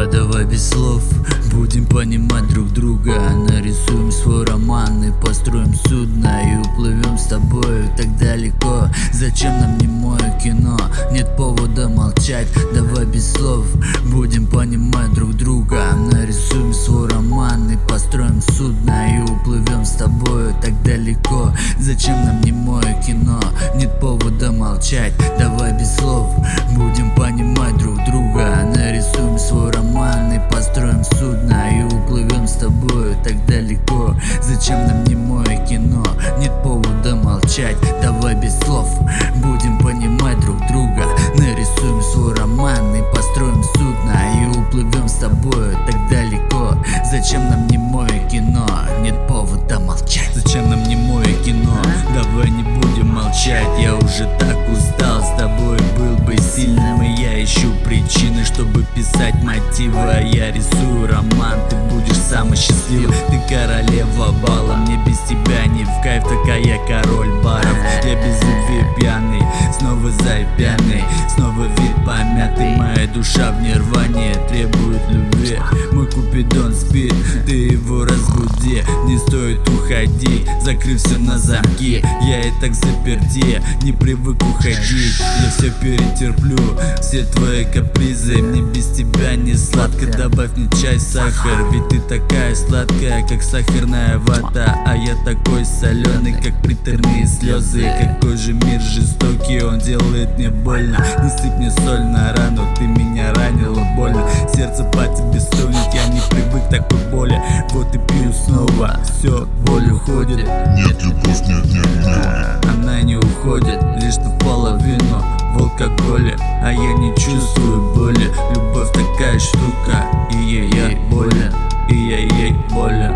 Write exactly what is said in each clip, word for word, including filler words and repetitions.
Давай без слов будем понимать друг друга. Нарисуем свой роман и построим судно, и уплывем с тобой так далеко. Зачем нам немое кино? Нет повода молчать. Давай без слов будем понимать друг друга. Нарисуем свой роман и построим судно, и уплывем с тобой так далеко. Зачем нам немое кино? Нет повода молчать. Давай без слов будем понимать друг друга. Нарисуем свой роман и построим судно, и уплывем с тобой так далеко. Зачем нам немое кино? Нет повода молчать. Давай без слов будем понимать друг друга. Нарисуем свой роман и построим судно, и уплывем с тобой так далеко. Зачем нам немое кино? Нет повода молчать. Зачем нам немое кино? Давай не будем молчать. Я уже так устал, с тобой был бы сильным, и я ищу причины, чтобы писать мотивы. А я рисую роман, ты будешь самый счастливый. Ты королева бала, мне без тебя не в кайф. Такая я король баров, я без любви пьяный, снова зай пьяный, снова вид помятый. Моя душа в нирване требует любви. Мой купидон спит, ты его разбуди. Не стоит уходить, закрыв все на замки. Я и так заперти, не привык уходить. Я все перетерплю, все твои капризы. Мне без тебя не сладко. Добавь мне чай, сахар, ведь ты такая сладкая, как сахарная вата. А я такой соленый, как приторные слезы. Какой же мир жестокий, он делает мне больно. Не сыпь мне соль на рану, ты меня ранила больно. Сердце по тебе стонет, я не привык к такой боли. Вот и пью снова, все, боль уходит. Нет, любовь, нет, нет, нет. Она не уходит, лишь наполовину в алкоголе, а я не чувствую боли. Любовь такая штука, и я ей болен, и я ей болен,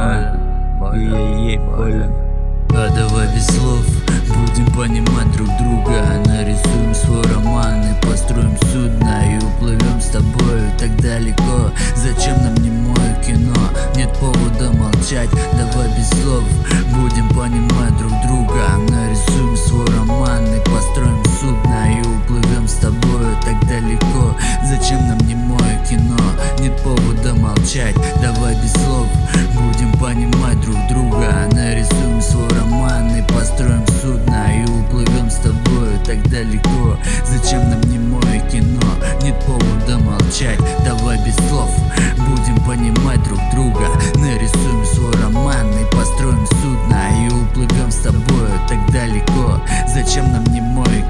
а, и я ей болен. А давай без слов будем понимать друг друга. Нарисуем свой роман и построим судно, и уплывем с тобой так далеко. Зачем нам немое кино? Нет повода молчать. Давай без слов будем понимать друг друга. Нарисуем свой роман и построим судно, и уплывем с тобой так далеко. Зачем нам немое кино? Нет повода молчать. Давай без слов будем понимать друг друга. Нарисуем свой роман и построим судно, и уплывем с тобой так далеко. Зачем нам немое кино? Нет повода молчать. Давай без слов будем понимать друг друга. Нарисуем свой роман и построим судно, и уплывем с тобой так далеко. Зачем нам немое